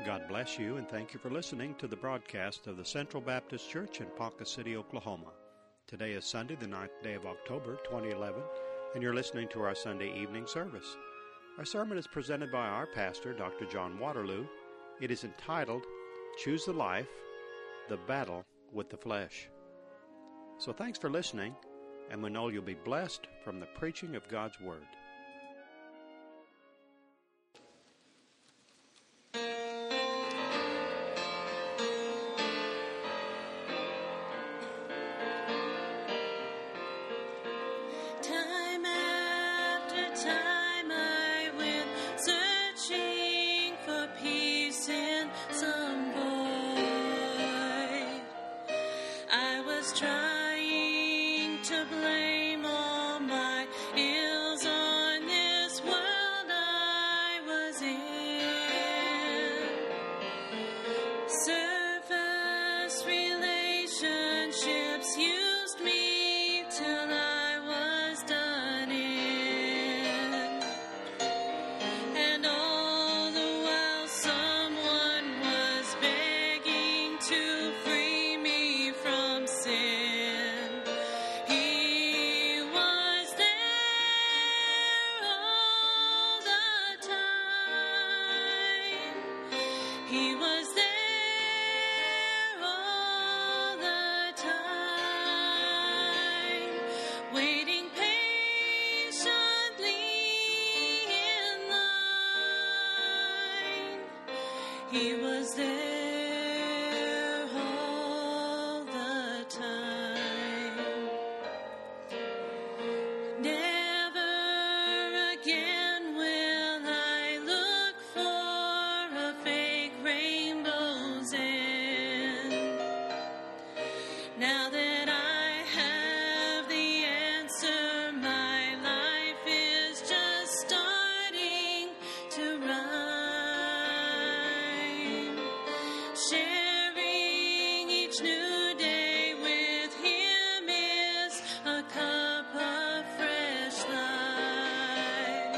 God bless you, and thank you for listening to the broadcast of the Central Baptist Church in Ponca City, Oklahoma. Today is Sunday, the 9th day of October, 2011, and you're listening to our Sunday evening service. Our sermon is presented by our pastor, Dr. John Waterloo. It is entitled, Choose the Life, the Battle with the Flesh. So thanks for listening, and we know you'll be blessed from the preaching of God's Word. He was there all the time, waiting patiently in line. He was there all the time. Never again will I look for a fake rainbow's end. Now that I have the answer, my life is just starting to rhyme. Sharing each new day with him is a cup of fresh life.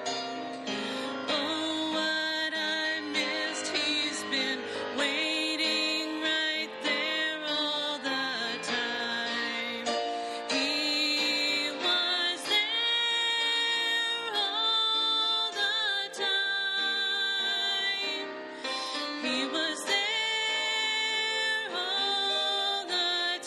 Oh, what I missed, he's been waiting right there all the time. He was there all the time. He was there all the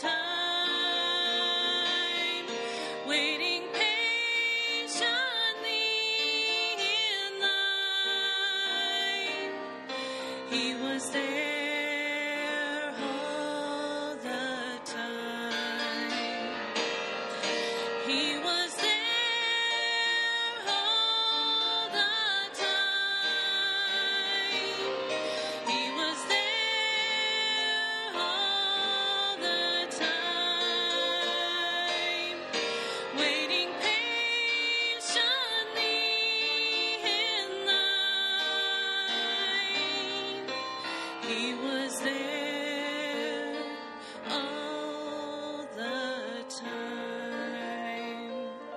time, waiting patiently in line. He was there all the time. He was there all the time. He was there all the time, waiting patiently in line. He was there all the time.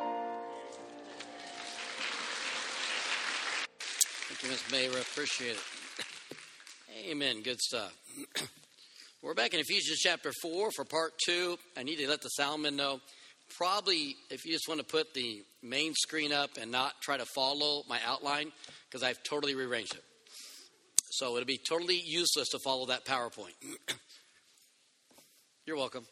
Thank you, Ms. Mayra. Appreciate it. Amen. Good stuff. We're back in Ephesians chapter 4 for part 2. I need to let the soundman know. Probably, if you just want to put the main screen up and not try to follow my outline, because I've totally rearranged it. So it'll be totally useless to follow that PowerPoint. You're welcome.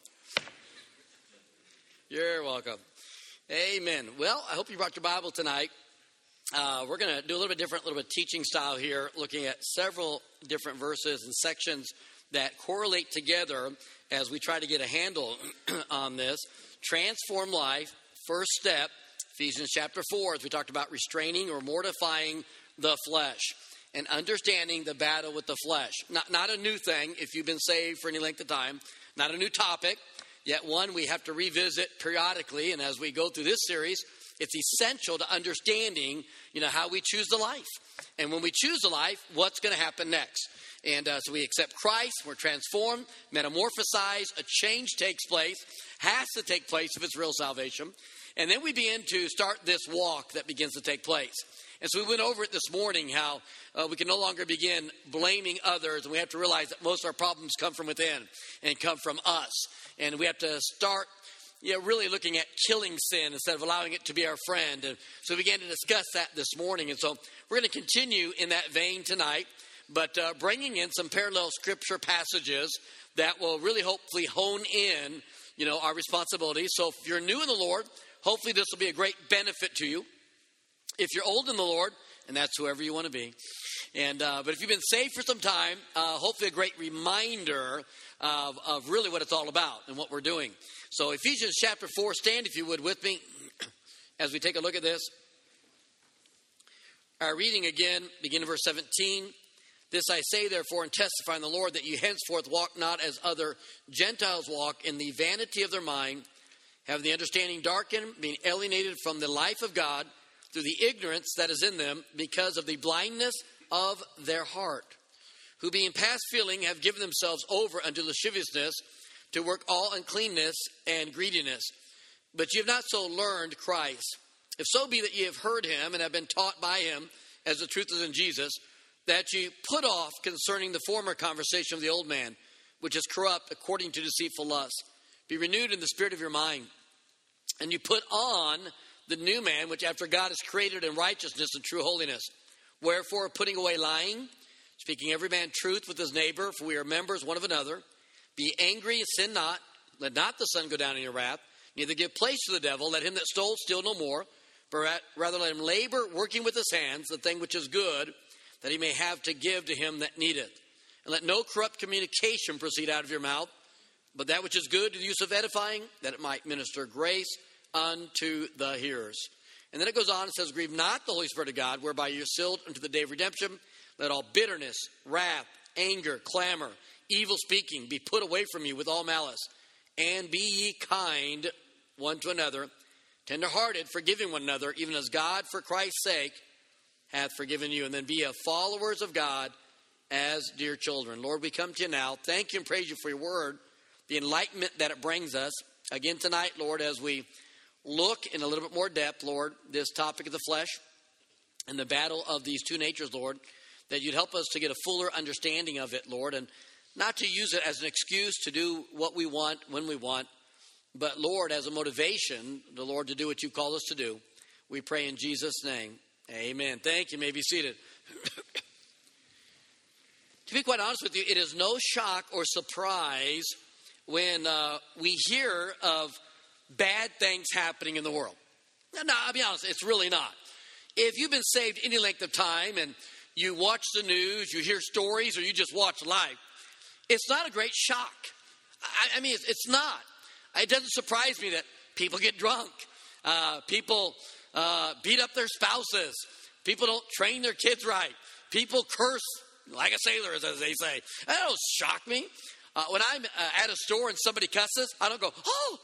You're welcome. Amen. Well, I hope you brought your Bible tonight. We're going to do a little bit different, little bit teaching style here, looking at several different verses and sections that correlate together as we try to get a handle on this. Transform life, first step, Ephesians chapter 4, as we talked about restraining or mortifying the flesh and understanding the battle with the flesh. Not a new thing if you've been saved for any length of time, not a new topic, yet one we have to revisit periodically. And as we go through this series, it's essential to understanding, how we choose the life. And when we choose the life, what's going to happen next? And so we accept Christ, we're transformed, metamorphosized, a change takes place, has to take place if it's real salvation. And then we begin to start this walk that begins to take place. And so we went over it this morning, how we can no longer begin blaming others. And we have to realize that most of our problems come from within and come from us. And we have to start really looking at killing sin instead of allowing it to be our friend. And so we began to discuss that this morning. And so we're going to continue in that vein tonight, but bringing in some parallel scripture passages that will really hopefully hone in, our responsibilities. So if you're new in the Lord, hopefully this will be a great benefit to you. If you're old in the Lord, and that's whoever you want to be, but if you've been saved for some time, hopefully a great reminder of really what it's all about and what we're doing. So Ephesians chapter 4, stand if you would with me as we take a look at this. Our reading again, beginning of verse 17. This I say, therefore, and testify in the Lord, that you henceforth walk not as other Gentiles walk, in the vanity of their mind, having the understanding darkened, being alienated from the life of God through the ignorance that is in them, because of the blindness of their heart, who being past feeling have given themselves over unto lasciviousness, to work all uncleanness and greediness. But ye have not so learned Christ. If so be that ye have heard him, and have been taught by him, as the truth is in Jesus, that ye put off concerning the former conversation of the old man, which is corrupt according to deceitful lusts. Be renewed in the spirit of your mind. And you put on the new man, which after God is created in righteousness and true holiness. Wherefore, putting away lying, speaking every man truth with his neighbor, for we are members one of another. Be angry and sin not. Let not the sun go down in your wrath. Neither give place to the devil. Let him that stole steal no more. But rather let him labor, working with his hands, the thing which is good, that he may have to give to him that needeth. And let no corrupt communication proceed out of your mouth, but that which is good to the use of edifying, that it might minister grace unto the hearers. And then it goes on and says, grieve not the Holy Spirit of God, whereby you are sealed unto the day of redemption. Let all bitterness, wrath, anger, clamor, evil speaking be put away from you with all malice. And be ye kind one to another, tenderhearted, forgiving one another, even as God for Christ's sake hath forgiven you. And then be ye followers of God as dear children. Lord, we come to you now. Thank you and praise you for your word, the enlightenment that it brings us. Again tonight, Lord, as we look in a little bit more depth, Lord, this topic of the flesh and the battle of these two natures, Lord, that you'd help us to get a fuller understanding of it, Lord, and not to use it as an excuse to do what we want when we want, but, Lord, as a motivation, the Lord, to do what you call us to do. We pray in Jesus' name. Amen. Thank you. You may be seated. To be quite honest with you, it is no shock or surprise when we hear of bad things happening in the world. No, I'll be honest, it's really not. If you've been saved any length of time and you watch the news, you hear stories, or you just watch life, it's not a great shock. I mean, it's not. It doesn't surprise me that people get drunk. People beat up their spouses. People don't train their kids right. People curse like a sailor, as they say. That don't shock me. When I'm at a store and somebody cusses, I don't go, oh,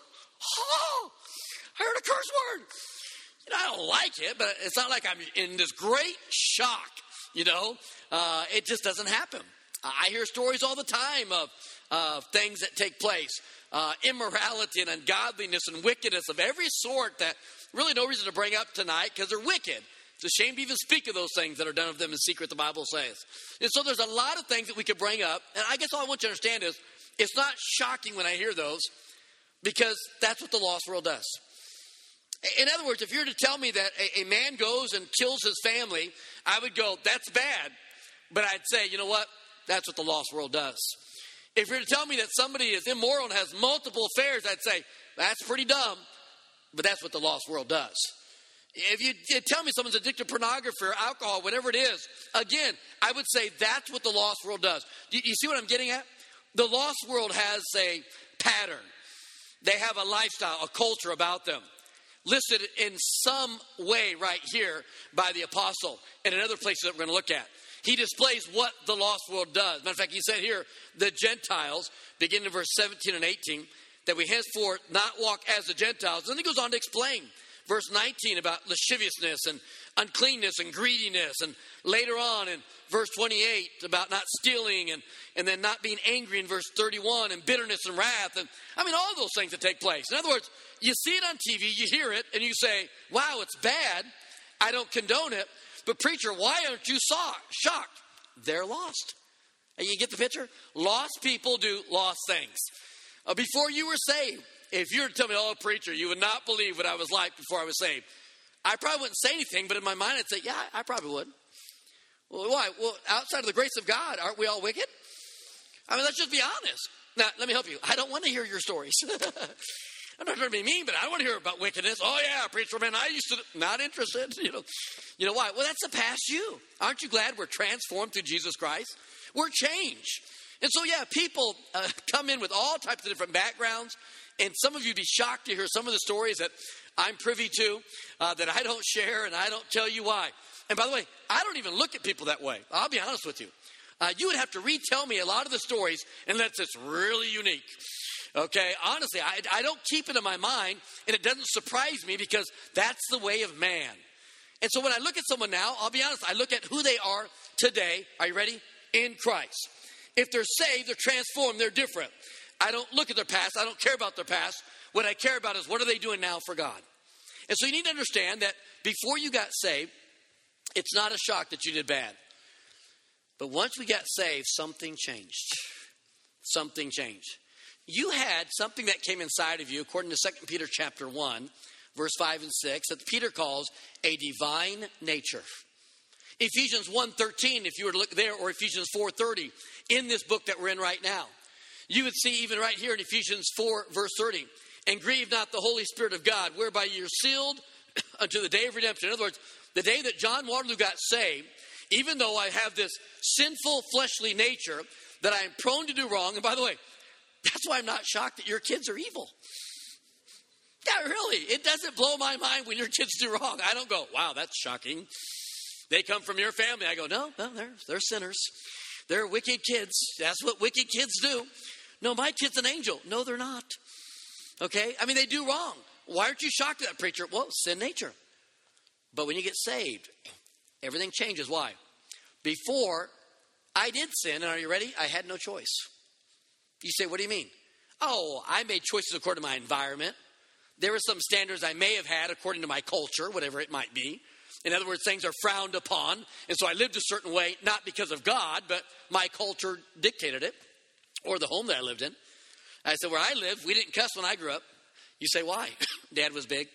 I heard a curse word. I don't like it, but it's not like I'm in this great shock, It just doesn't happen. I hear stories all the time of things that take place. Immorality and ungodliness and wickedness of every sort that really no reason to bring up tonight because they're wicked. It's a shame to even speak of those things that are done of them in secret, the Bible says. And so there's a lot of things that we could bring up. And I guess all I want you to understand is it's not shocking when I hear those because that's what the lost world does. In other words, if you were to tell me that a man goes and kills his family, I would go, that's bad. But I'd say, you know what? That's what the lost world does. If you were to tell me that somebody is immoral and has multiple affairs, I'd say, that's pretty dumb. But that's what the lost world does. If you tell me someone's addicted to pornography or alcohol, whatever it is, again, I would say that's what the lost world does. Do you see what I'm getting at? The lost world has a pattern. They have a lifestyle, a culture about them, listed in some way right here by the apostle and in other places that we're going to look at. He displays what the lost world does. Matter of fact, he said here, the Gentiles, beginning in verse 17 and 18, that we henceforth not walk as the Gentiles. And then he goes on to explain. verse 19 about lasciviousness and uncleanness and greediness. And later on in verse 28 about not stealing and then not being angry in verse 31 and bitterness and wrath. And I mean, all those things that take place. In other words, you see it on TV, you hear it, and you say, wow, it's bad. I don't condone it. But preacher, why aren't you shocked? They're lost. And you get the picture? Lost people do lost things. Before you were saved, if you were to tell me, oh, preacher, you would not believe what I was like before I was saved. I probably wouldn't say anything, but in my mind I'd say, yeah, I probably would. Well, why? Well, outside of the grace of God, aren't we all wicked? I mean, let's just be honest. Now, let me help you. I don't want to hear your stories. I'm not trying to be mean, but I want to hear about wickedness. Oh, yeah, preacher, man, I used to, not interested. You know why? Well, that's the past you. Aren't you glad we're transformed through Jesus Christ? We're changed. And so, yeah, people come in with all types of different backgrounds. And some of you would be shocked to hear some of the stories that I'm privy to that I don't share, and I don't tell you why. And by the way, I don't even look at people that way. I'll be honest with you. You would have to retell me a lot of the stories unless it's really unique. Okay, honestly, I don't keep it in my mind, and it doesn't surprise me because that's the way of man. And so when I look at someone now, I'll be honest, I look at who they are today. Are you ready? In Christ. If they're saved, they're transformed, they're different. I don't look at their past. I don't care about their past. What I care about is what are they doing now for God. And so you need to understand that before you got saved, it's not a shock that you did bad. But once we got saved, something changed. Something changed. You had something that came inside of you, according to 2 Peter chapter 1, verse 5 and 6, that Peter calls a divine nature. Ephesians 1:13, if you were to look there, or Ephesians 4:30, in this book that we're in right now, you would see even right here in Ephesians 4, verse 30, and grieve not the Holy Spirit of God, whereby you're sealed unto the day of redemption. In other words, the day that John Waterloo got saved, even though I have this sinful fleshly nature that I am prone to do wrong, and by the way, that's why I'm not shocked that your kids are evil. Yeah, really, it doesn't blow my mind when your kids do wrong. I don't go, wow, that's shocking. They come from your family. I go, no, they're sinners. They're wicked kids. That's what wicked kids do. No, my kid's an angel. No, they're not. Okay? I mean, they do wrong. Why aren't you shocked at that, preacher? Well, sin nature. But when you get saved, everything changes. Why? Before, I did sin, and are you ready? I had no choice. You say, what do you mean? Oh, I made choices according to my environment. There were some standards I may have had according to my culture, whatever it might be. In other words, things are frowned upon. And so I lived a certain way, not because of God, but my culture dictated it, or the home that I lived in. I said, where I lived, we didn't cuss when I grew up. You say, why? Dad was big.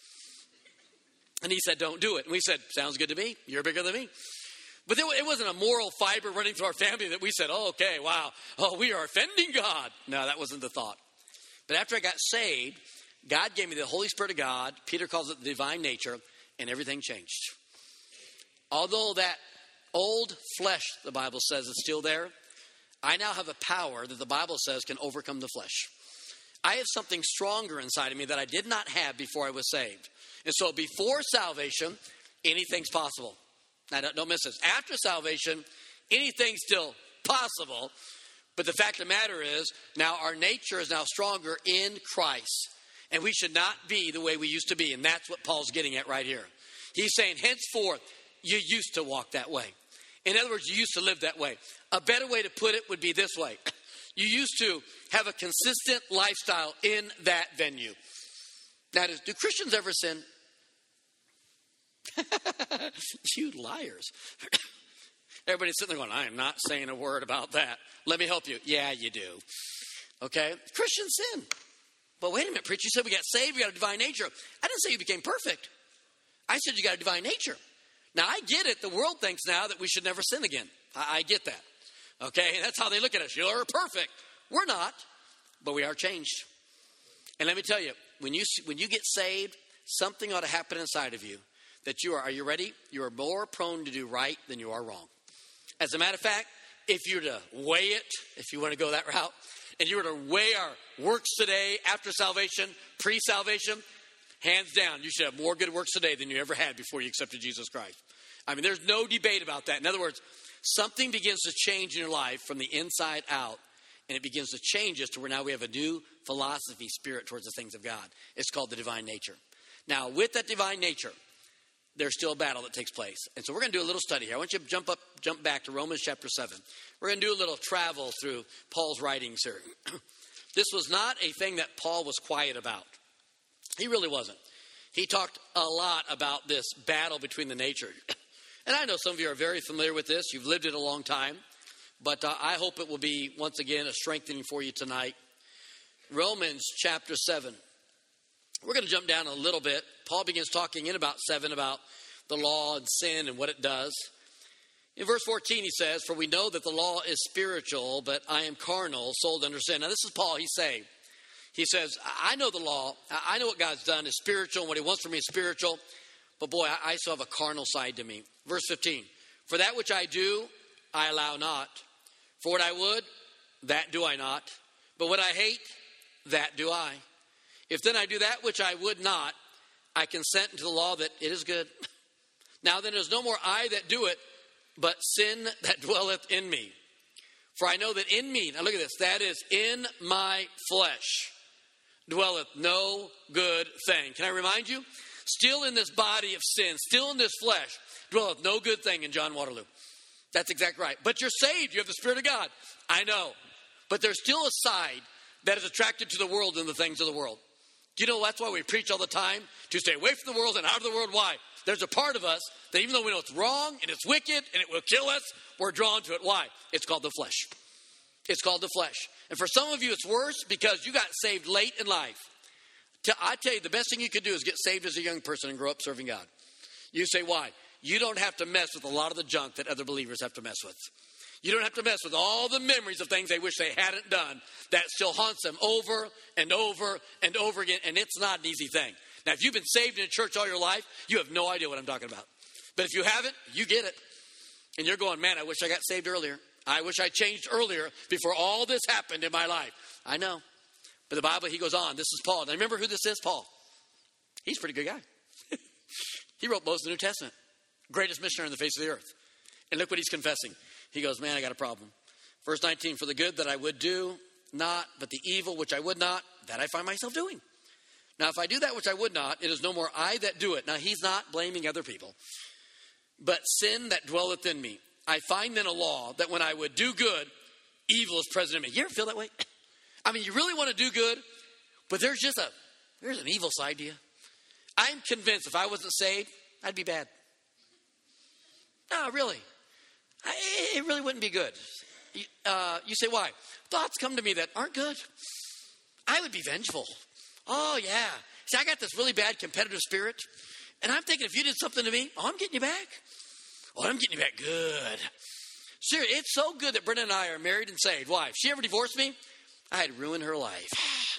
And he said, don't do it. And we said, sounds good to me. You're bigger than me. But it wasn't a moral fiber running through our family that we said, oh, okay, wow. Oh, we are offending God. No, that wasn't the thought. But after I got saved, God gave me the Holy Spirit of God. Peter calls it the divine nature. And everything changed. Although that old flesh, the Bible says, is still there, I now have a power that the Bible says can overcome the flesh. I have something stronger inside of me that I did not have before I was saved. And so before salvation, anything's possible. Now, don't miss this. After salvation, anything's still possible. But the fact of the matter is, now our nature is now stronger in Christ. And we should not be the way we used to be. And that's what Paul's getting at right here. He's saying, henceforth, you used to walk that way. In other words, you used to live that way. A better way to put it would be this way. You used to have a consistent lifestyle in that venue. Now, do Christians ever sin? You liars. Everybody's sitting there going, I am not saying a word about that. Let me help you. Yeah, you do. Okay? Christians sin. But wait a minute, preacher, you said we got saved, we got a divine nature. I didn't say you became perfect. I said you got a divine nature. Now, I get it. The world thinks now that we should never sin again. I get that. Okay? And that's how they look at us. You're perfect. We're not, but we are changed. And let me tell you, when you get saved, something ought to happen inside of you that are you ready? You are more prone to do right than you are wrong. As a matter of fact, if you were to weigh it, if you want to go that route, and you were to weigh our works today after salvation, pre-salvation, hands down, you should have more good works today than you ever had before you accepted Jesus Christ. I mean, there's no debate about that. In other words, something begins to change in your life from the inside out, and it begins to change us to where now we have a new philosophy, spirit towards the things of God. It's called the divine nature. Now, with that divine nature, there's still a battle that takes place. And so we're going to do a little study here. I want you to jump back to Romans chapter 7. We're going to do a little travel through Paul's writings here. This was not a thing that Paul was quiet about. He really wasn't. He talked a lot about this battle between the nature. And I know some of you are very familiar with this. You've lived it a long time. But I hope it will be, once again, a strengthening for you tonight. Romans chapter 7. We're going to jump down a little bit. Paul begins talking in about 7 about the law and sin and what it does. In verse 14 he says, "For we know that the law is spiritual, but I am carnal, sold under sin." Now this is Paul, he's saying. He says, I know the law. I know what God's done is spiritual, and what he wants from me is spiritual. But boy, I still have a carnal side to me. Verse 15, "For that which I do, I allow not. For what I would, that do I not. But what I hate, that do I. If then I do that which I would not, I consent unto the law that it is good. Now then, it is no more I that do it, but sin that dwelleth in me. For I know that in me," now look at this, "that is in my flesh, dwelleth no good thing." Can I remind you? Still in this body of sin, still in this flesh, dwelleth no good thing in John Waterloo. That's exactly right. But you're saved. You have the Spirit of God. I know. But there's still a side that is attracted to the world and the things of the world. Do you know that's why we preach all the time? To stay away from the world and out of the world. Why? There's a part of us that even though we know it's wrong and it's wicked and it will kill us, we're drawn to it. Why? It's called the flesh. It's called the flesh. And for some of you, it's worse because you got saved late in life. I tell you, the best thing you could do is get saved as a young person and grow up serving God. You say, why? You don't have to mess with a lot of the junk that other believers have to mess with. You don't have to mess with all the memories of things they wish they hadn't done that still haunts them over and over and over again. And it's not an easy thing. Now, if you've been saved in a church all your life, you have no idea what I'm talking about. But if you haven't, you get it. And you're going, man, I wish I got saved earlier. I wish I changed earlier before all this happened in my life. I know. But the Bible, he goes on. This is Paul. Now, remember who this is? Paul. He's a pretty good guy. He wrote most of the New Testament. Greatest missionary on the face of the earth. And look what he's confessing. He goes, man, I got a problem. Verse 19, "For the good that I would do not, but the evil which I would not, that I find myself doing. Now, if I do that which I would not, it is no more I that do it." Now, he's not blaming other people. "But sin that dwelleth in me. I find then a law that when I would do good, evil is present in me." You ever feel that way? I mean, you really want to do good, but there's an evil side to you. I'm convinced if I wasn't saved, I'd be bad. No, really. It really wouldn't be good. You say, why? Thoughts come to me that aren't good. I would be vengeful. Oh, yeah. See, I got this really bad competitive spirit. And I'm thinking, if you did something to me, I'm getting you back. I'm getting you back good. Seriously, it's so good that Brenda and I are married and saved. Why? If she ever divorced me, I'd ruin her life.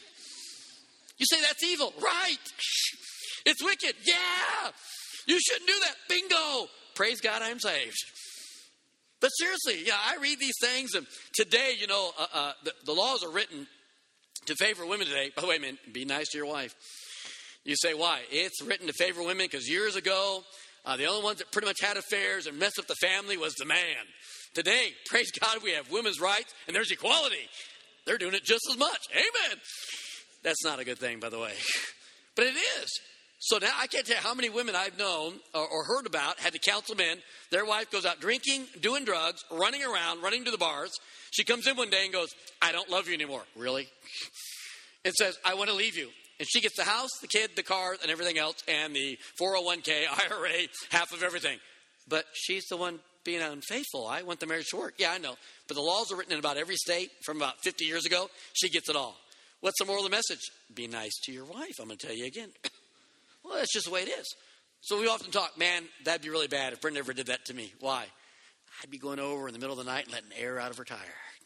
You say that's evil. Right. It's wicked. Yeah. You shouldn't do that. Bingo. Praise God, I'm saved. But seriously, yeah, I read these things, and today, the laws are written to favor women today. By the way, man, be nice to your wife. You say, why? It's written to favor women because years ago, the only ones that pretty much had affairs and messed up the family was the man. Today, praise God, we have women's rights, and there's equality. They're doing it just as much. Amen. That's not a good thing, by the way. But it is. So now I can't tell you how many women I've known or heard about had to counsel men. Their wife goes out drinking, doing drugs, running around, running to the bars. She comes in one day and goes, I don't love you anymore. Really? And says, I want to leave you. And she gets the house, the kid, the car, and everything else, and the 401k, IRA, half of everything. But she's the one being unfaithful. I want the marriage to work. Yeah, I know. But the laws are written in about every state from about 50 years ago. She gets it all. What's the moral of the message? Be nice to your wife. I'm going to tell you again. Well, that's just the way it is. So we often talk, man, that'd be really bad if Brenda ever did that to me. Why? I'd be going over in the middle of the night and letting air out of her tire.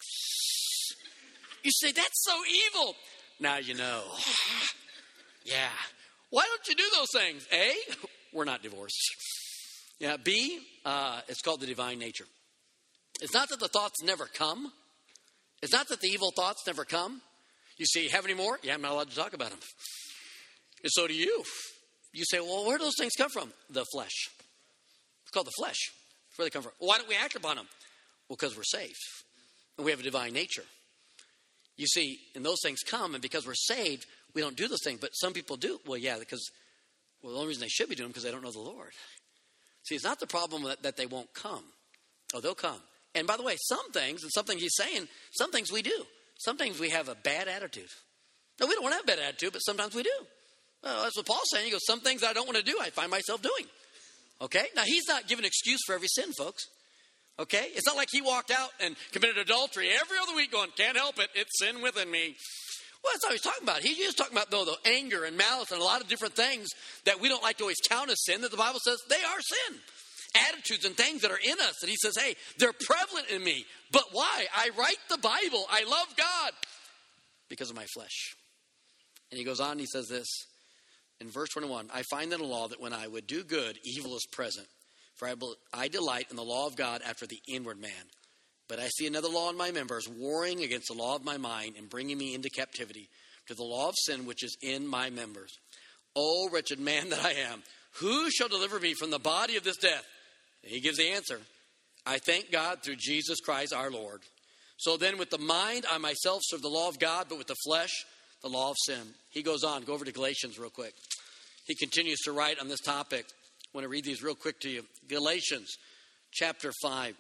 You say, that's so evil. Now you know. Yeah. Why don't you do those things? A, we're not divorced. Yeah. B, it's called the divine nature. It's not that the thoughts never come. It's not that the evil thoughts never come. You say, you have any more? Yeah, I'm not allowed to talk about them. And so do you. You say, well, where do those things come from? The flesh. It's called the flesh. That's where they come from. Why don't we act upon them? Well, because we're saved. And we have a divine nature. You see, and those things come, and because we're saved, we don't do those things. But some people do. Well, yeah, because Well, the only reason they should be doing them because they don't know the Lord. See, it's not the problem that they won't come. Oh, they'll come. And by the way, some things, and something he's saying, some things we do. Some things we have a bad attitude. No, we don't want to have a bad attitude, but sometimes we do. Well, that's what Paul's saying. He goes, some things I don't want to do, I find myself doing. Okay? Now, he's not giving an excuse for every sin, folks. Okay? It's not like he walked out and committed adultery every other week going, can't help it, it's sin within me. Well, that's not what he's talking about. He's just talking about, though, the anger and malice and a lot of different things that we don't like to always count as sin, that the Bible says they are sin. Attitudes and things that are in us that he says, hey, they're prevalent in me. But why? I write the Bible. I love God because of my flesh. And he goes on and he says this in verse 21, I find in the law that when I would do good, evil is present. For I delight in the law of God after the inward man. But I see another law in my members, warring against the law of my mind and bringing me into captivity to the law of sin which is in my members. O wretched man that I am, who shall deliver me from the body of this death? And he gives the answer. I thank God through Jesus Christ our Lord. So then with the mind I myself serve the law of God, but with the flesh the law of sin. He goes on. Go over to Galatians real quick. He continues to write on this topic. I want to read these real quick to you. Galatians chapter 5.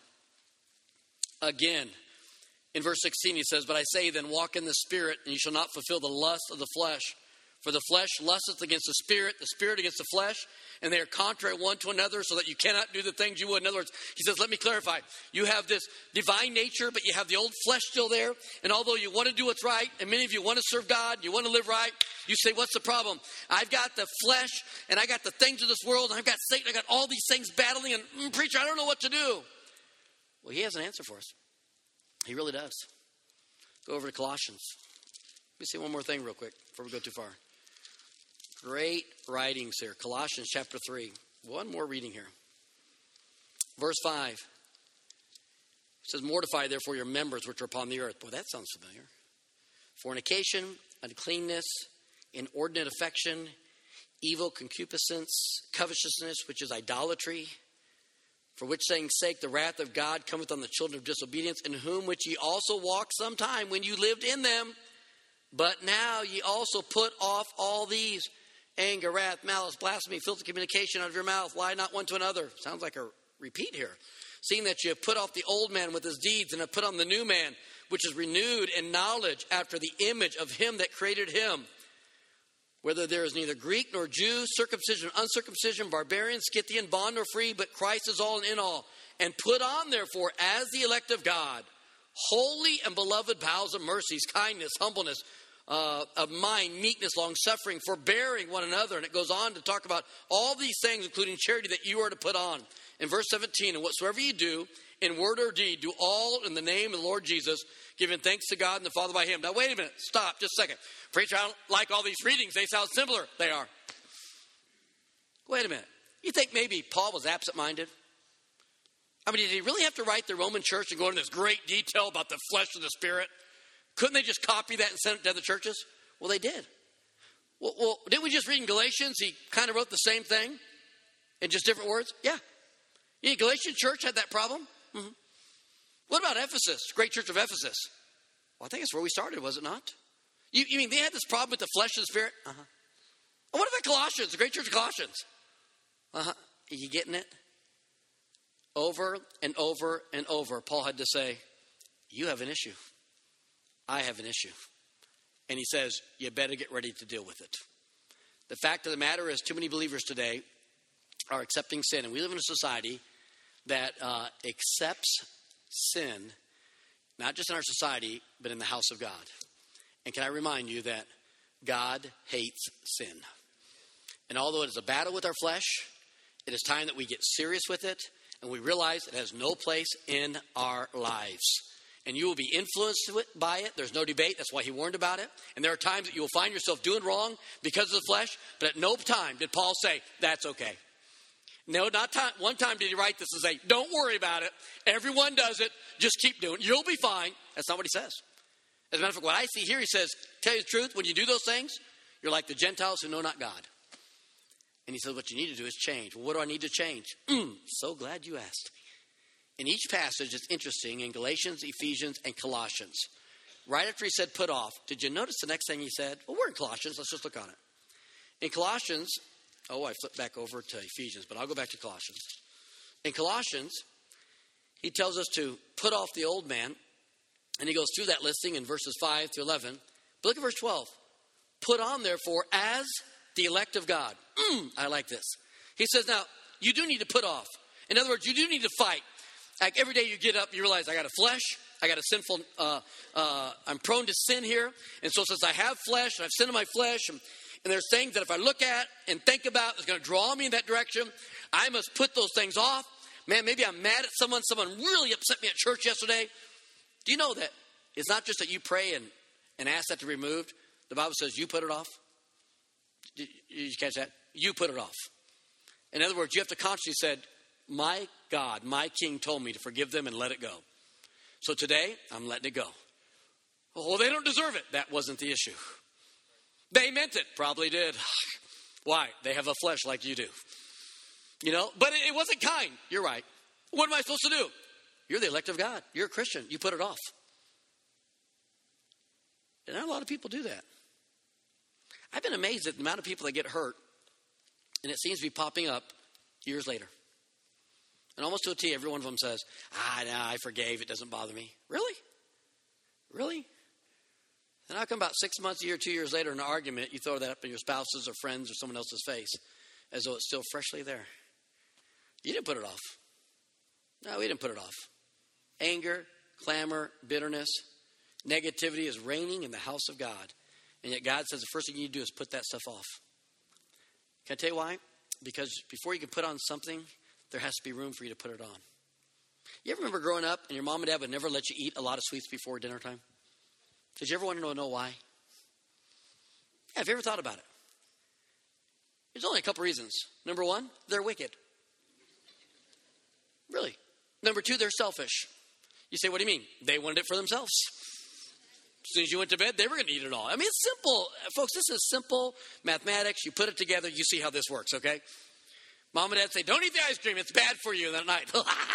Again, in verse 16 he says, but I say then walk in the Spirit, and you shall not fulfill the lust of the flesh. For the flesh lusteth against the Spirit against the flesh, and they are contrary one to another, so that you cannot do the things you would. In other words, he says, let me clarify. You have this divine nature, but you have the old flesh still there. And although you want to do what's right, and many of you want to serve God, you want to live right, you say, what's the problem? I've got the flesh, and I got the things of this world, and I've got Satan, I got all these things battling, and preacher, I don't know what to do. Well, he has an answer for us. He really does. Go over to Colossians. Let me say one more thing real quick before we go too far. Great writings here. Colossians chapter 3. One more reading here. Verse 5. It says, mortify therefore your members which are upon the earth. Boy, that sounds familiar. Fornication, uncleanness, inordinate affection, evil concupiscence, covetousness, which is idolatry. For which saying's sake the wrath of God cometh on the children of disobedience, in whom which ye also walked sometime when you lived in them. But now ye also put off all these: anger, wrath, malice, blasphemy, filthy communication out of your mouth. Lie not one to another. Sounds like a repeat here. Seeing that you have put off the old man with his deeds, and have put on the new man, which is renewed in knowledge after the image of him that created him. Whether there is neither Greek nor Jew, circumcision, uncircumcision, barbarian, Scythian, bond nor free, but Christ is all and in all. And put on, therefore, as the elect of God, holy and beloved bowels of mercies, kindness, humbleness, of mind, meekness, long-suffering, forbearing one another. And it goes on to talk about all these things, including charity, that you are to put on. In verse 17, and whatsoever you do, in word or deed, do all in the name of the Lord Jesus, giving thanks to God and the Father by him. Now, wait a minute. Stop just a second. Preacher, I don't like all these readings. They sound similar. They are. Wait a minute. You think maybe Paul was absent-minded? I mean, did he really have to write the Roman church and go into this great detail about the flesh and the Spirit? Couldn't they just copy that and send it to other churches? Well, they did. Well, didn't we just read in Galatians? He kind of wrote the same thing in just different words? Yeah. Yeah, Galatian church had that problem. Mm-hmm. What about Ephesus, great church of Ephesus? Well, I think that's where we started, was it not? You mean they had this problem with the flesh and the Spirit? Uh-huh. Well, what about Colossians, the great church of Colossians? Uh-huh. Are you getting it? Over and over and over, Paul had to say, you have an issue. I have an issue. And he says, you better get ready to deal with it. The fact of the matter is, too many believers today are accepting sin. And we live in a society that accepts sin, not just in our society, but in the house of God. And can I remind you that God hates sin. And although it is a battle with our flesh, it is time that we get serious with it and we realize it has no place in our lives. And you will be influenced by it. There's no debate. That's why he warned about it. And there are times that you will find yourself doing wrong because of the flesh. But at no time did Paul say, that's okay. No, not time. One time did he write this and say, don't worry about it. Everyone does it. Just keep doing it. You'll be fine. That's not what he says. As a matter of fact, what I see here, he says, tell you the truth, when you do those things, you're like the Gentiles who know not God. And he says, what you need to do is change. Well, what do I need to change? So glad you asked. In each passage, it's interesting, in Galatians, Ephesians, and Colossians. Right after he said put off, did you notice the next thing he said? Well, we're in Colossians. Let's just look on it. In Colossians, I flipped back over to Ephesians, but I'll go back to Colossians. In Colossians, he tells us to put off the old man, and he goes through that listing in verses 5 to 11. But look at verse 12. Put on, therefore, as the elect of God. I like this. He says, now, you do need to put off. In other words, you do need to fight. Like every day you get up, you realize I got a flesh. I got a sinful, I'm prone to sin here. And so since I have flesh, and I've sinned in my flesh, and there's things that if I look at and think about, it's going to draw me in that direction. I must put those things off. Man, maybe I'm mad at someone. Someone really upset me at church yesterday. Do you know that it's not just that you pray and ask that to be removed? The Bible says you put it off. Did you catch that? You put it off. In other words, you have to consciously say, my God, my King told me to forgive them and let it go. So today, I'm letting it go. Oh, they don't deserve it. That wasn't the issue. They meant it. Probably did. Why? They have a flesh like you do. You know, but it wasn't kind. You're right. What am I supposed to do? You're the elect of God. You're a Christian. You put it off. And not a lot of people do that. I've been amazed at the amount of people that get hurt, and it seems to be popping up years later. And almost to a T, every one of them says, no, I forgave. It doesn't bother me. Really? Really? And how come about 6 months, a year, 2 years later in an argument, you throw that up in your spouse's or friends or someone else's face as though it's still freshly there? You didn't put it off. No, we didn't put it off. Anger, clamor, bitterness, negativity is reigning in the house of God. And yet God says the first thing you need to do is put that stuff off. Can I tell you why? Because before you can put on something, there has to be room for you to put it on. You ever remember growing up and your mom and dad would never let you eat a lot of sweets before dinner time? Did you ever want to know why? Yeah, have you ever thought about it? There's only a couple reasons. Number one, they're wicked. Really. Number two, they're selfish. You say, what do you mean? They wanted it for themselves. As soon as you went to bed, they were going to eat it all. I mean, it's simple. Folks, this is simple mathematics. You put it together, you see how this works, okay? Mom and dad say, don't eat the ice cream. It's bad for you that night.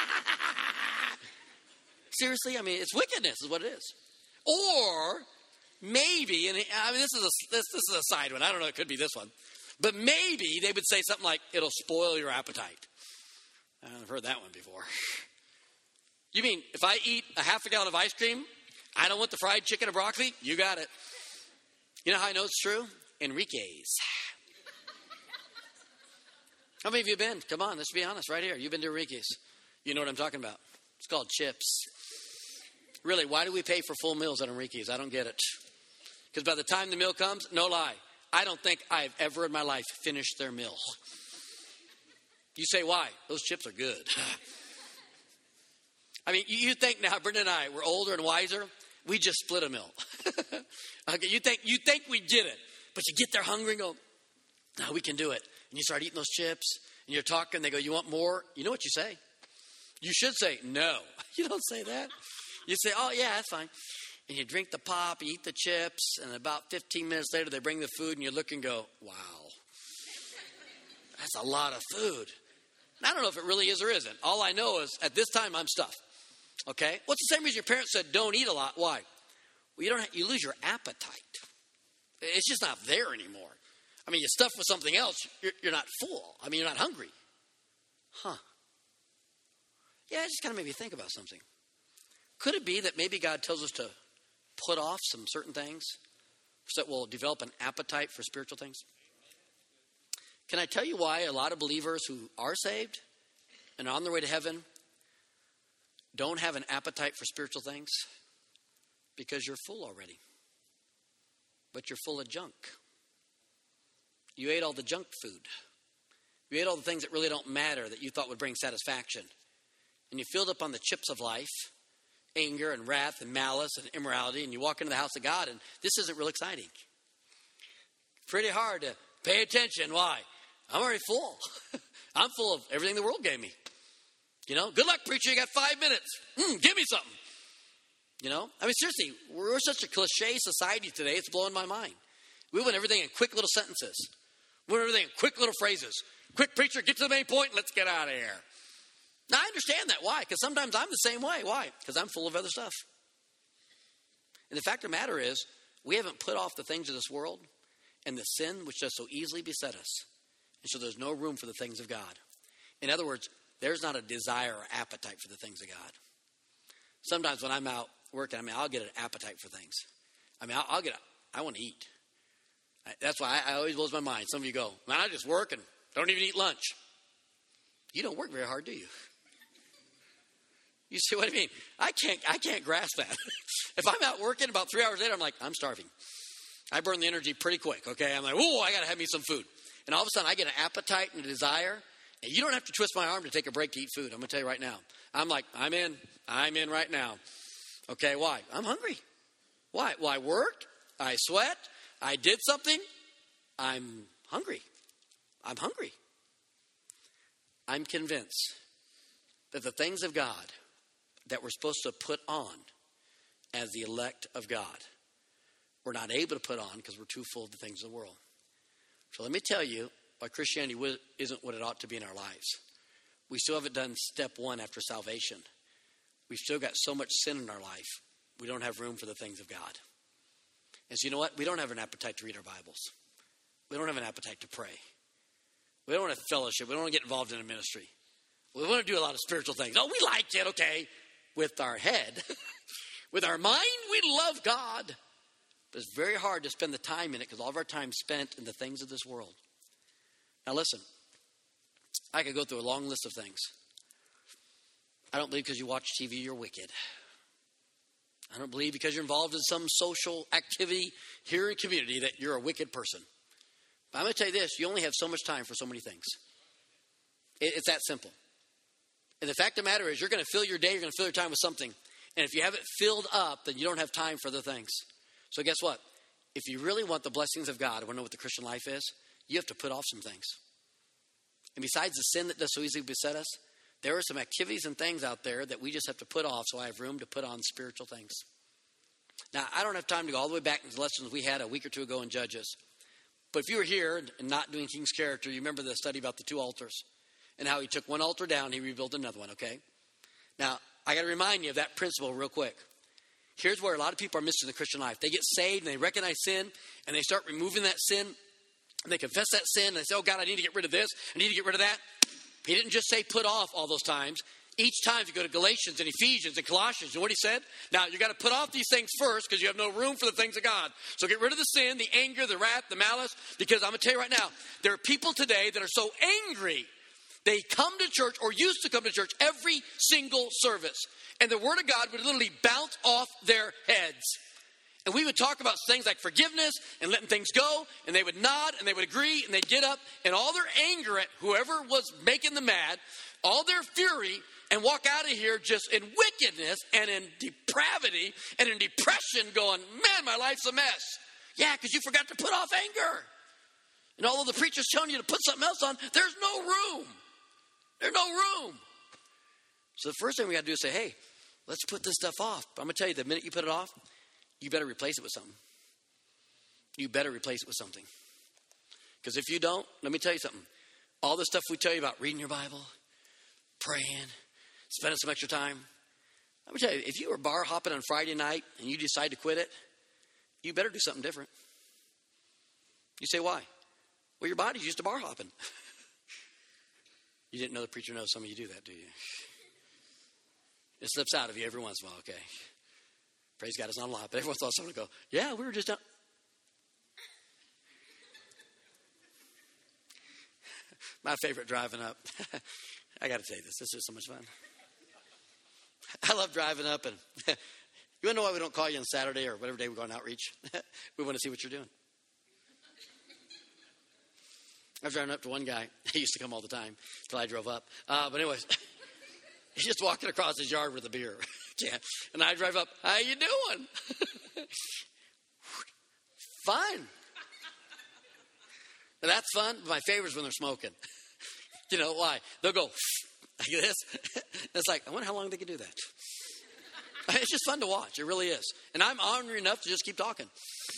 Seriously, I mean, it's wickedness is what it is. Or maybe, and I mean, this is a side one. I don't know. It could be this one. But maybe they would say something like, it'll spoil your appetite. I've heard that one before. You mean if I eat a half a gallon of ice cream, I don't want the fried chicken or broccoli? You got it. You know how I know it's true? Enrique's. How many of you have been? Come on, let's be honest right here. You've been to Enrique's. You know what I'm talking about. It's called chips. Really, why do we pay for full meals at Enrique's? I don't get it. Because by the time the meal comes, no lie, I don't think I've ever in my life finished their meal. You say, why? Those chips are good. I mean, you think now, Brenda and I, we're older and wiser. We just split a meal. Okay, you think we did it. But you get there hungry and go, no, we can do it. And you start eating those chips. And you're talking. They go, you want more? You know what you say? You should say, no. You don't say that. You say, oh, yeah, that's fine. And you drink the pop, you eat the chips. And about 15 minutes later, they bring the food. And you look and go, wow. That's a lot of food. And I don't know if it really is or isn't. All I know is at this time, I'm stuffed. Okay? Well, it's the same reason your parents said don't eat a lot. Why? Well, you lose your appetite. It's just not there anymore. I mean, you stuff with something else, you're not full. I mean, you're not hungry. Huh. Yeah, it just kind of made me think about something. Could it be that maybe God tells us to put off some certain things so that we'll develop an appetite for spiritual things? Can I tell you why a lot of believers who are saved and are on their way to heaven don't have an appetite for spiritual things? Because you're full already. But you're full of junk. You ate all the junk food. You ate all the things that really don't matter that you thought would bring satisfaction. And you filled up on the chips of life, anger and wrath and malice and immorality, and you walk into the house of God, and this isn't real exciting. Pretty hard to pay attention. Why? I'm already full. I'm full of everything the world gave me. You know, good luck, preacher. You got 5 minutes. Give me something. You know, I mean, seriously, we're such a cliche society today. It's blowing my mind. We want everything in quick little sentences. We want everything in quick little phrases. Quick, preacher, get to the main point and let's get out of here. Now, I understand that. Why? Because sometimes I'm the same way. Why? Because I'm full of other stuff. And the fact of the matter is, we haven't put off the things of this world and the sin which does so easily beset us. And so there's no room for the things of God. In other words, there's not a desire or appetite for the things of God. Sometimes when I'm out working, I'll get an appetite for things. I want to eat. That's why I always blows my mind. Some of you go, man, I just work and don't even eat lunch. You don't work very hard, do you? You see what I mean? I can't grasp that. If I'm out working, about 3 hours later, I'm like, I'm starving. I burn the energy pretty quick, okay? I'm like, whoa, I got to have me some food. And all of a sudden, I get an appetite and a desire. And you don't have to twist my arm to take a break to eat food. I'm going to tell you right now. I'm like, I'm in right now. Okay, why? I'm hungry. Why? Well, I worked. I sweat. I did something. I'm hungry. I'm hungry. I'm convinced that the things of God that we're supposed to put on as the elect of God, we're not able to put on because we're too full of the things of the world. So let me tell you why Christianity isn't what it ought to be in our lives. We still haven't done step one after salvation. We've still got so much sin in our life, we don't have room for the things of God. And so you know what? We don't have an appetite to read our Bibles. We don't have an appetite to pray. We don't want to fellowship. We don't want to get involved in a ministry. We want to do a lot of spiritual things. Oh, we like it, okay. With our head, with our mind, we love God. But it's very hard to spend the time in it because all of our time spent in the things of this world. Now listen, I could go through a long list of things. I don't believe because you watch TV, you're wicked. I don't believe because you're involved in some social activity here in community that you're a wicked person. But I'm going to tell you this, you only have so much time for so many things. It's that simple. And the fact of the matter is you're going to fill your day, you're going to fill your time with something. And if you have it filled up, then you don't have time for the things. So guess what? If you really want the blessings of God, want to know what the Christian life is, you have to put off some things. And besides the sin that does so easily beset us, there are some activities and things out there that we just have to put off so I have room to put on spiritual things. Now, I don't have time to go all the way back into the lessons we had a week or two ago in Judges. But if you were here and not doing King's character, you remember the study about the 2 altars and how he took one altar down, he rebuilt another one, okay? Now, I got to remind you of that principle real quick. Here's where a lot of people are missing the Christian life. They get saved and they recognize sin and they start removing that sin and they confess that sin and they say, oh God, I need to get rid of this. I need to get rid of that. He didn't just say put off all those times. Each time if you go to Galatians and Ephesians and Colossians, you know what he said? Now, you got to put off these things first because you have no room for the things of God. So get rid of the sin, the anger, the wrath, the malice, because I'm going to tell you right now, there are people today that are so angry. They come to church or used to come to church every single service. And the word of God would literally bounce off their heads. And we would talk about things like forgiveness and letting things go. And they would nod and they would agree and they'd get up. And all their anger at whoever was making them mad, all their fury, and walk out of here just in wickedness and in depravity and in depression going, man, my life's a mess. Yeah, because you forgot to put off anger. And although the preacher's telling you to put something else on, there's no room. There's no room. So the first thing we got to do is say, hey, let's put this stuff off. But I'm going to tell you, the minute you put it off, you better replace it with something. You better replace it with something. Because if you don't, let me tell you something. All the stuff we tell you about reading your Bible, praying, spending some extra time. Let me tell you, if you were bar hopping on Friday night and you decide to quit it, you better do something different. You say, why? Well, your body's used to bar hopping. You didn't know the preacher knows some of you do that, do you? It slips out of you every once in a while, okay? Praise God, it's not a lot, but every once in a while someone will go, yeah, we were just down. My favorite driving up. I got to tell you this. This is so much fun. I love driving up. And you want to know why we don't call you on Saturday or whatever day we go on outreach? We want to see what you're doing. I was driving up to one guy. He used to come all the time until I drove up. But anyways, he's just walking across his yard with a beer. Yeah. And I drive up. How you doing? Fun. And that's fun. My favorite is when they're smoking. You know why? They'll go like this. It's like, I wonder how long they can do that. It's just fun to watch. It really is. And I'm ornery enough to just keep talking.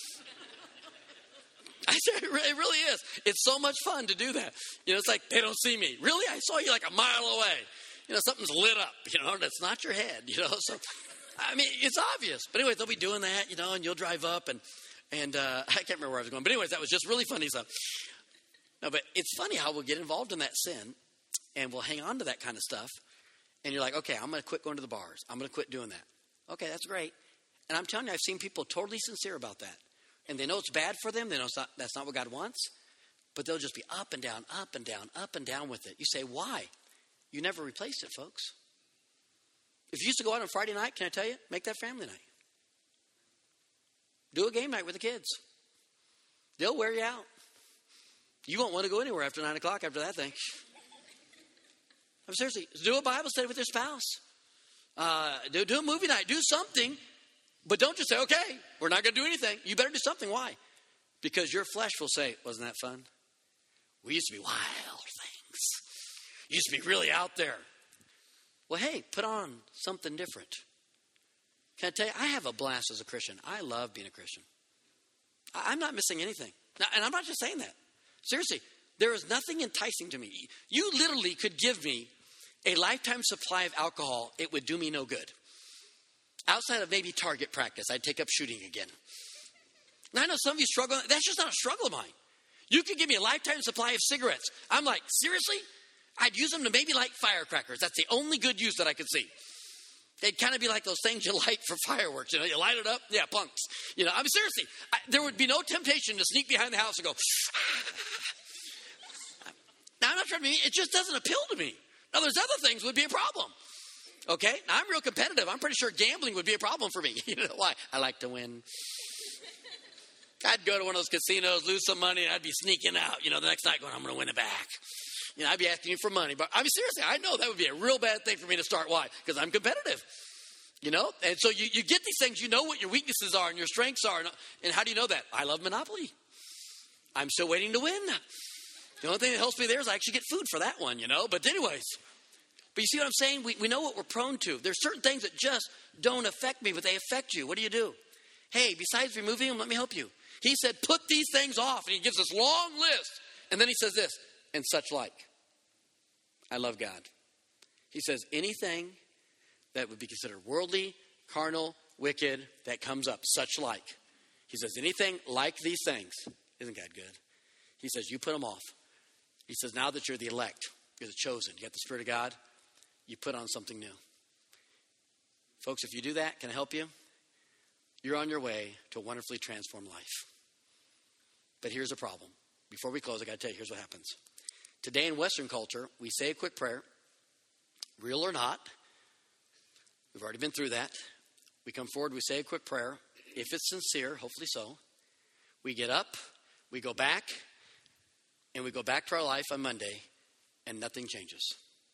I said, it really is. It's so much fun to do that. You know, it's like, they don't see me. Really? I saw you like a mile away. You know, something's lit up. You know, that's not your head. You know, so, I mean, it's obvious. But anyways, they'll be doing that, you know, and you'll drive up and I can't remember where I was going. But anyways, that was just really funny stuff. No, but it's funny how we'll get involved in that sin and we'll hang on to that kind of stuff. And you're like, okay, I'm going to quit going to the bars. I'm going to quit doing that. Okay, that's great. And I'm telling you, I've seen people totally sincere about that. And they know it's bad for them. They know that's not what God wants. But they'll just be up and down, up and down, up and down with it. You say, why? You never replaced it, folks. If you used to go out on Friday night, can I tell you? Make that family night. Do a game night with the kids. They'll wear you out. You won't want to go anywhere after 9 o'clock after that thing. I'm seriously, do a Bible study with your spouse. Do a movie night. Do something. But don't just say, okay, we're not going to do anything. You better do something. Why? Because your flesh will say, wasn't that fun? We used to be wild things. Used to be really out there. Well, hey, put on something different. Can I tell you, I have a blast as a Christian. I love being a Christian. I'm not missing anything. Now, and I'm not just saying that. Seriously, there is nothing enticing to me. You literally could give me a lifetime supply of alcohol. It would do me no good. Outside of maybe target practice, I'd take up shooting again. Now, I know some of you struggle. That's just not a struggle of mine. You could give me a lifetime supply of cigarettes. I'm like, seriously? I'd use them to maybe light firecrackers. That's the only good use that I could see. They'd kind of be like those things you light for fireworks. You know, you light it up. Yeah, punks. You know, I mean, seriously, there would be no temptation to sneak behind the house and go. Now, I'm not trying to be, it just doesn't appeal to me. Now, there's other things would be a problem. Okay? Now, I'm real competitive. I'm pretty sure gambling would be a problem for me. You know why? I like to win. I'd go to one of those casinos, lose some money, and I'd be sneaking out, you know, the next night going, I'm going to win it back. You know, I'd be asking you for money. But I mean, seriously, I know that would be a real bad thing for me to start. Why? Because I'm competitive. You know? And so you get these things. You know what your weaknesses are and your strengths are. And how do you know that? I love Monopoly. I'm still waiting to win. The only thing that helps me there is I actually get food for that one, you know? But anyways. But you see what I'm saying? We know what we're prone to. There's certain things that just don't affect me, but they affect you. What do? Hey, besides removing them, let me help you. He said, put these things off. And he gives this long list. And then he says this, and such like. I love God. He says anything that would be considered worldly, carnal, wicked, that comes up, such like. He says anything like these things. Isn't God good? He says you put them off. He says now that you're the elect, you're the chosen, you got the Spirit of God, you put on something new. Folks, if you do that, can I help you? You're on your way to a wonderfully transformed life. But here's the problem. Before we close, I got to tell you, here's what happens. Today in Western culture, we say a quick prayer, real or not. We've already been through that. We come forward, we say a quick prayer. If it's sincere, hopefully so. We get up, we go back, and we go back to our life on Monday, and nothing changes.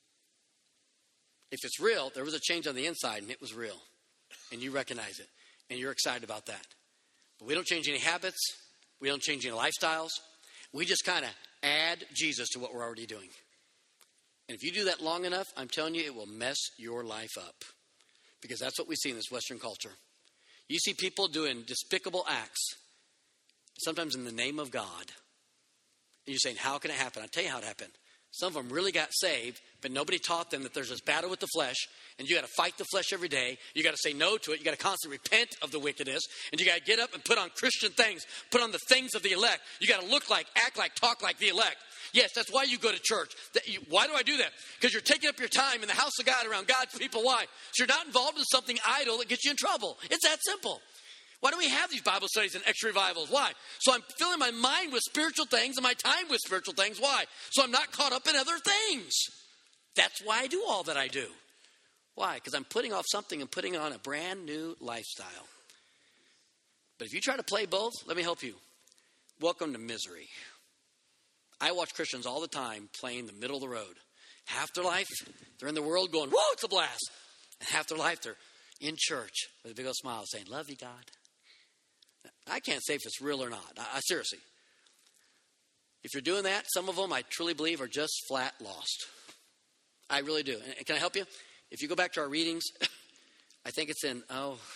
If it's real, there was a change on the inside, and it was real. And you recognize it, and you're excited about that. But we don't change any habits. We don't change any lifestyles. We just kind of add Jesus to what we're already doing. And if you do that long enough, I'm telling you, it will mess your life up. Because that's what we see in this Western culture. You see people doing despicable acts, sometimes in the name of God. And you're saying, how can it happen? I'll tell you how it happened. Some of them really got saved, but nobody taught them that there's this battle with the flesh, and you got to fight the flesh every day. You got to say no to it. You got to constantly repent of the wickedness, and you got to get up and put on Christian things, put on the things of the elect. You got to look like, act like, talk like the elect. Yes, that's why you go to church. Why do I do that? Because you're taking up your time in the house of God around God's people. Why? So you're not involved in something idle that gets you in trouble. It's that simple. Why do we have these Bible studies and extra revivals? Why? So I'm filling my mind with spiritual things and my time with spiritual things. Why? So I'm not caught up in other things. That's why I do all that I do. Why? Because I'm putting off something and putting on a brand new lifestyle. But if you try to play both, let me help you. Welcome to misery. I watch Christians all the time playing the middle of the road. Half their life, they're in the world going, whoa, it's a blast. And half their life, they're in church with a big old smile saying, love you, God. I can't say if it's real or not. I seriously. If you're doing that, some of them I truly believe are just flat lost. I really do. And can I help you? If you go back to our readings, I think it's in,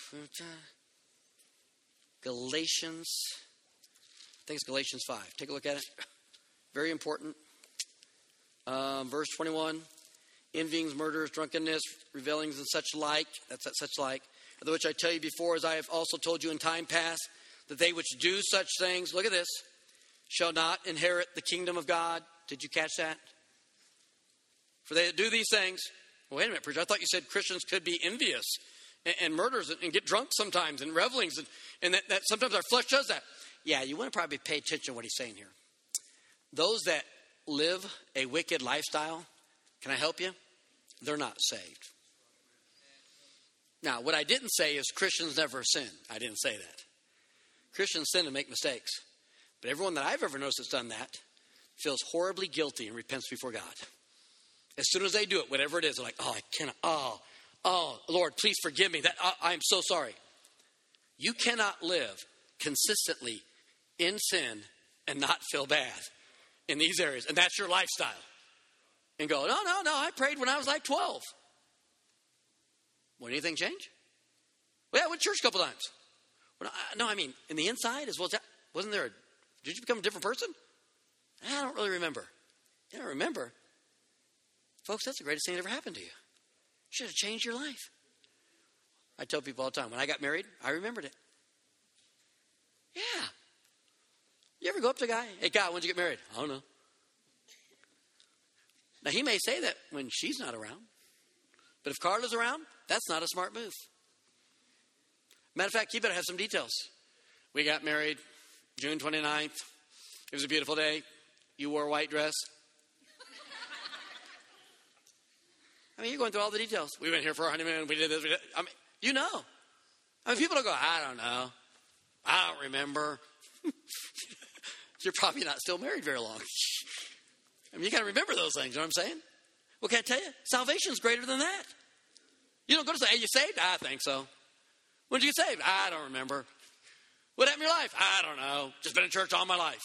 Galatians. I think it's Galatians 5. Take a look at it. Very important. Verse 21. Envyings, murders, drunkenness, revelings, and such like. That's such like. Of which I tell you before, as I have also told you in time past, that they which do such things, look at this, shall not inherit the kingdom of God. Did you catch that? For they that do these things. Wait a minute, preacher. I thought you said Christians could be envious and murderers and get drunk sometimes and revelings. And that sometimes our flesh does that. Yeah, you want to probably pay attention to what he's saying here. Those that live a wicked lifestyle, can I help you? They're not saved. Now, what I didn't say is Christians never sin. I didn't say that. Christians sin and make mistakes. But everyone that I've ever noticed that's done that feels horribly guilty and repents before God. As soon as they do it, whatever it is, they're like, oh, I cannot, oh, Lord, please forgive me. I'm so sorry. You cannot live consistently in sin and not feel bad in these areas. And that's your lifestyle. And go, no, I prayed when I was like 12. Will anything change? Well, yeah, I went to church a couple times. Well, no, I mean, in the inside as well as that, did you become a different person? I don't really remember. You don't remember? Folks, that's the greatest thing that ever happened to you. You should have changed your life. I tell people all the time, when I got married, I remembered it. Yeah. You ever go up to a guy, hey, God, when'd you get married? I don't know. Now, he may say that when she's not around. But if Carla's around, that's not a smart move. Matter of fact, you better have some details. We got married June 29th. It was a beautiful day. You wore a white dress. I mean, you're going through all the details. We went here for our honeymoon. We did this. I mean, you know. I mean, people don't go, I don't know. I don't remember. You're probably not still married very long. I mean, you got to remember those things. You know what I'm saying? Well, can I tell you? Salvation's greater than that. You don't go to say, hey, you saved? I think so. When did you get saved? I don't remember. What happened in your life? I don't know. Just been in church all my life.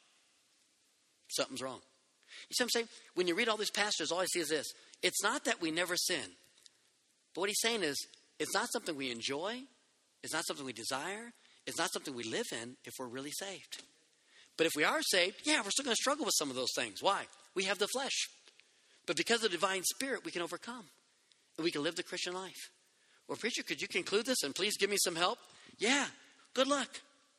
Something's wrong. You see what I'm saying? When you read all these passages, all I see is this. It's not that we never sin. But what he's saying is, it's not something we enjoy. It's not something we desire. It's not something we live in if we're really saved. But if we are saved, yeah, we're still going to struggle with some of those things. Why? We have the flesh. But because of the divine spirit, we can overcome. And we can live the Christian life. Well, preacher, could you conclude this and please give me some help? Yeah, good luck.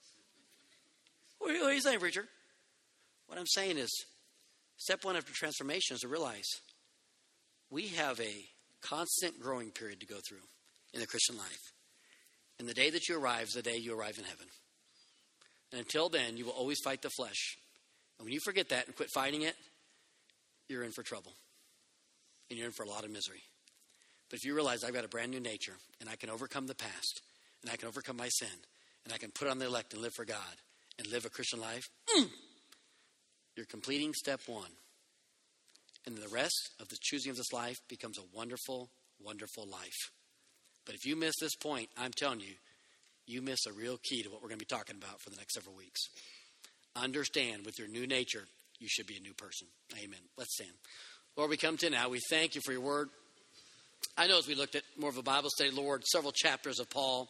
What are you saying, preacher? What I'm saying is, step one after transformation is to realize we have a constant growing period to go through in the Christian life. And the day that you arrive is the day you arrive in heaven. And until then, you will always fight the flesh. And when you forget that and quit fighting it, you're in for trouble. And you're in for a lot of misery. But if you realize I've got a brand new nature, and I can overcome the past, and I can overcome my sin, and I can put on the elect and live for God, and live a Christian life, you're completing step one. And the rest of the choosing of this life becomes a wonderful, wonderful life. But if you miss this point, I'm telling you, you miss a real key to what we're going to be talking about for the next several weeks. Understand, with your new nature, you should be a new person. Amen. Let's stand. Lord, we come to you now. We thank you for your word. I know as we looked at more of a Bible study, Lord, several chapters of Paul,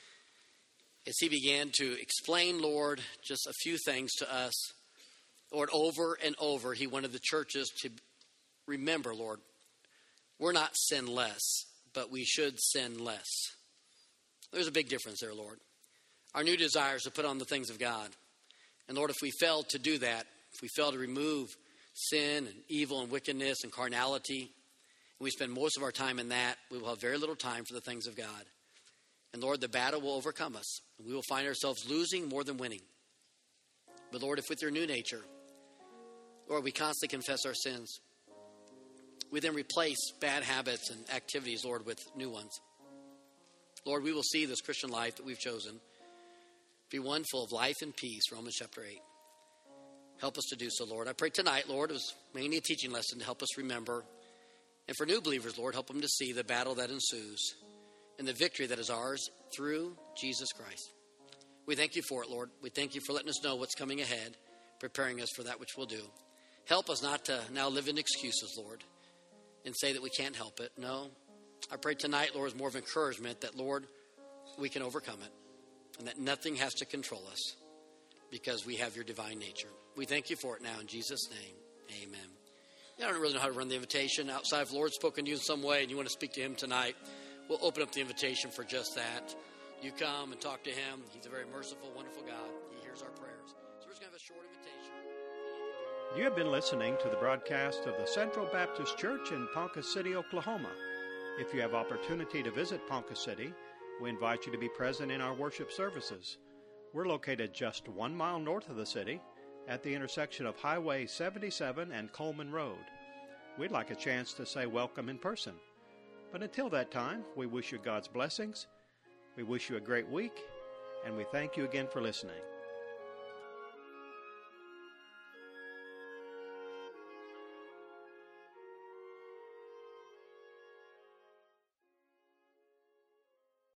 as he began to explain, Lord, just a few things to us, Lord, over and over, he wanted the churches to remember, Lord, we're not sinless, but we should sin less. There's a big difference there, Lord. Our new desire is to put on the things of God. And Lord, if we fail to do that, if we fail to remove sin and evil and wickedness and carnality, and we spend most of our time in that, we will have very little time for the things of God. And Lord, the battle will overcome us. And we will find ourselves losing more than winning. But Lord, if with your new nature, Lord, we constantly confess our sins, we then replace bad habits and activities, Lord, with new ones. Lord, we will see this Christian life that we've chosen be one full of life and peace, Romans chapter 8. Help us to do so, Lord. I pray tonight, Lord, it was mainly a teaching lesson to help us remember. And for new believers, Lord, help them to see the battle that ensues and the victory that is ours through Jesus Christ. We thank you for it, Lord. We thank you for letting us know what's coming ahead, preparing us for that which we'll do. Help us not to now live in excuses, Lord, and say that we can't help it. No. I pray tonight, Lord, is more of encouragement that, Lord, we can overcome it and that nothing has to control us because we have your divine nature. We thank you for it now in Jesus' name. Amen. I don't really know how to run the invitation. Outside, if the Lord's spoken to you in some way and you want to speak to him tonight, we'll open up the invitation for just that. You come and talk to him. He's a very merciful, wonderful God. He hears our prayers. So we're just going to have a short invitation. You have been listening to the broadcast of the Central Baptist Church in Ponca City, Oklahoma. If you have opportunity to visit Ponca City, we invite you to be present in our worship services. We're located just 1 mile north of the city at the intersection of Highway 77 and Coleman Road. We'd like a chance to say welcome in person. But until that time, we wish you God's blessings. We wish you a great week, and we thank you again for listening.